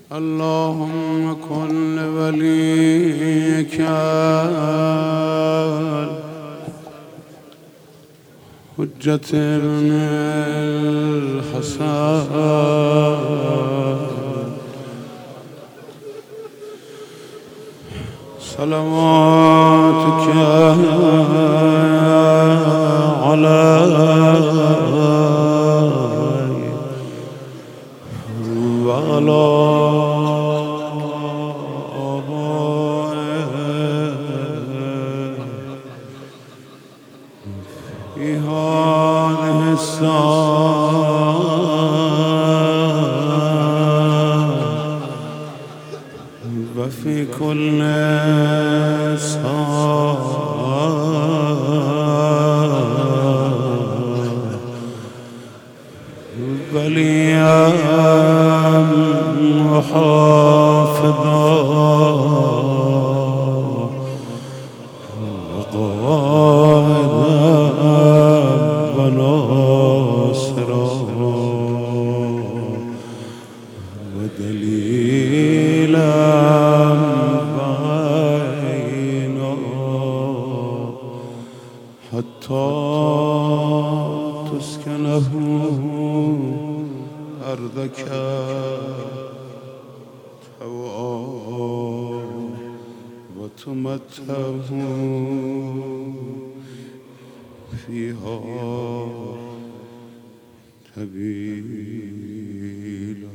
اللهم كن لوليك حجة ابن الحسن صلواتك عليه وعلى في هذه الساعة وفي كل ساعة وليا وحافظا وقائدا وناصرا ودليلا بينا حتى تسكنه أرضك طوعا وتمتعه فيها طويلا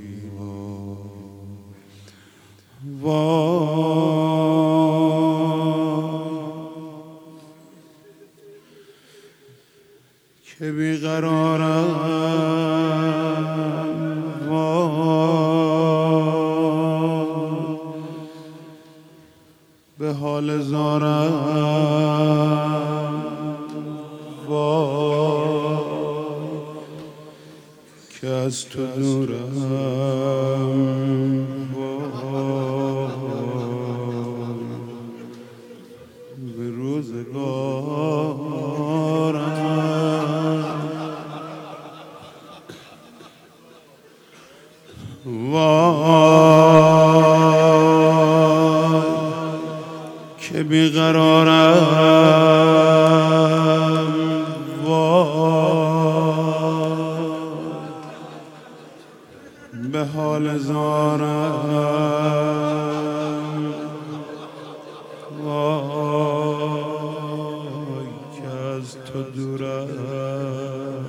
که بیقرارم به حال زارم که از تو دورم به روزگارم که بیقرارم به حال زارم که از تو دورم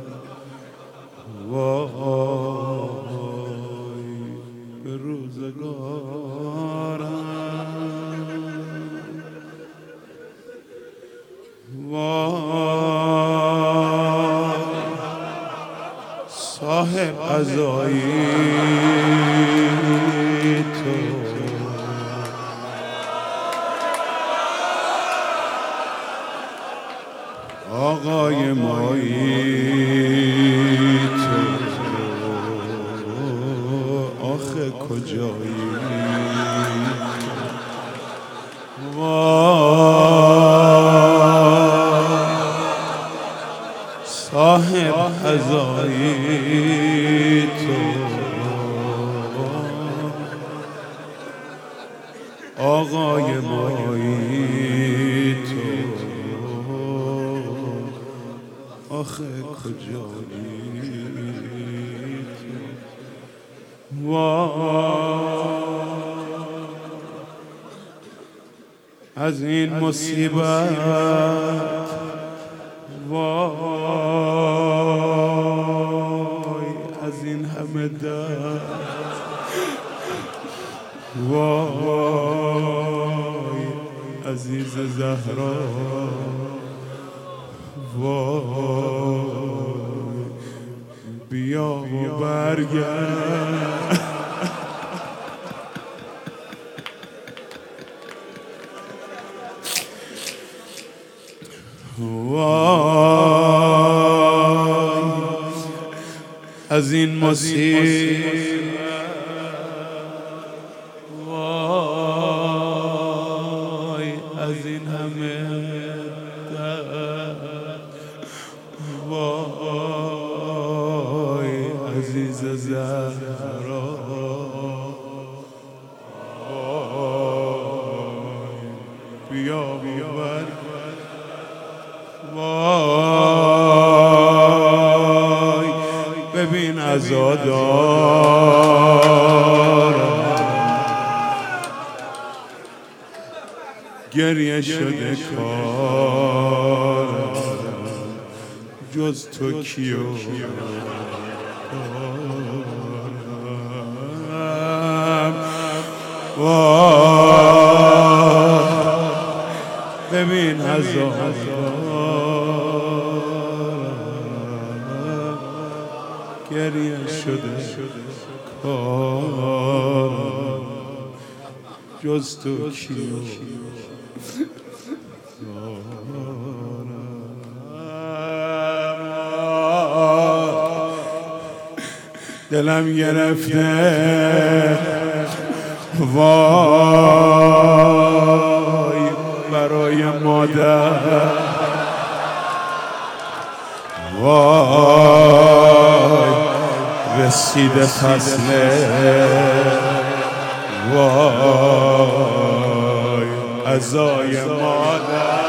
به روزگارم صاحب عزایی تو آقای مایی تو آخه کجایی صاحب عزایی تو آقای مایی تو آخه کجایی تو از این مصیبت وای از این همه درد وای عزیز زهرا وای بیا و برگرد وای از این مصیبت وای از این همه درد وای عزیز زهرا ببین عزادار گریه شده کار جز تو کیو ببین عزادار گریه شده کار جز تو کیو دلم گرفته وای برای مادر وای رسیده فصل وای عزای مادر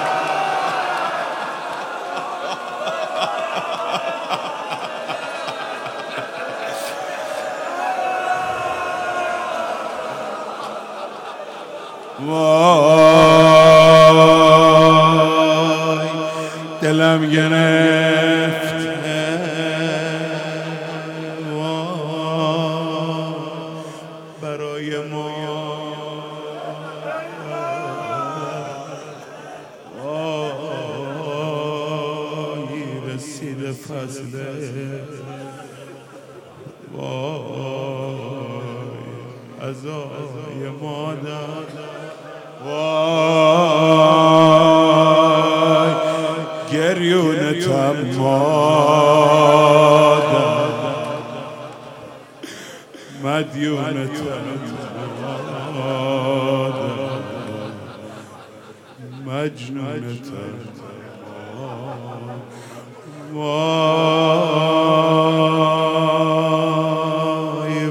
وای دلم گرفت وای برای ما وای رسید فصل وای عزای مادر وای گریونتم مادر مدیونتم مادر مجنونتم وای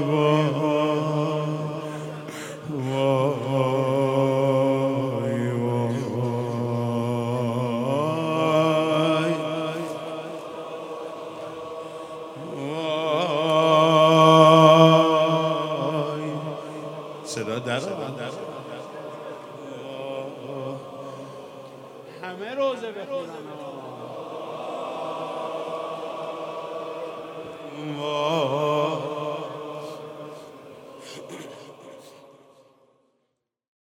صدا در